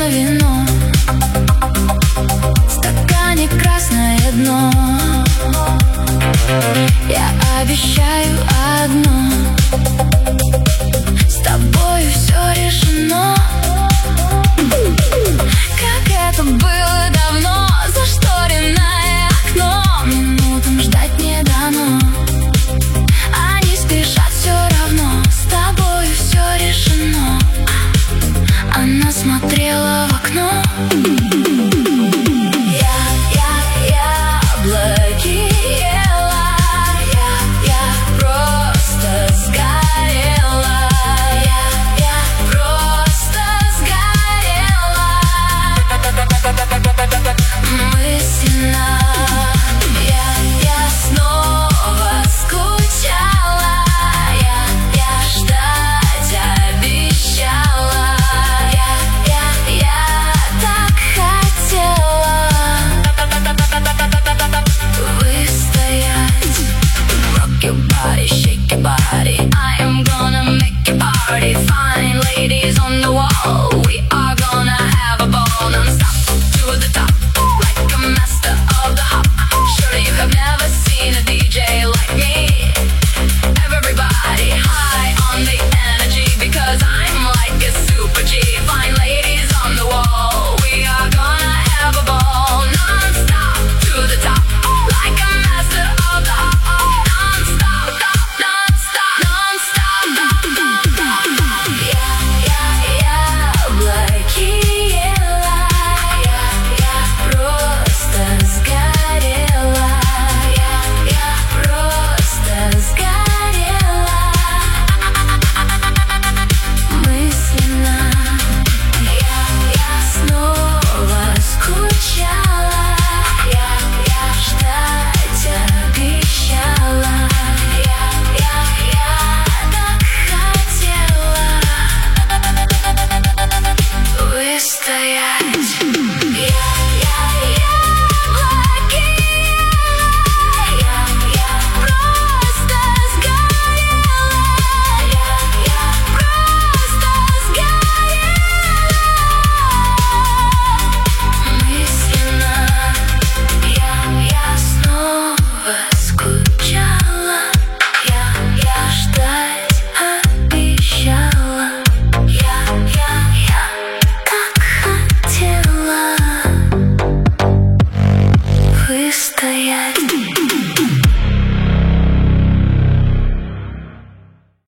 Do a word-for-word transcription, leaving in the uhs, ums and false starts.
словно вино, в стакане красное дно. Я обещаю одно: с тобою все решено. Как это было давно, зашторенное окно, минутам ждать не дано. Они спешат все равно, с тобою все решено. Она смотрела в окно. Shake your body, I am gonna make your party. Fine ladies on the wall, we are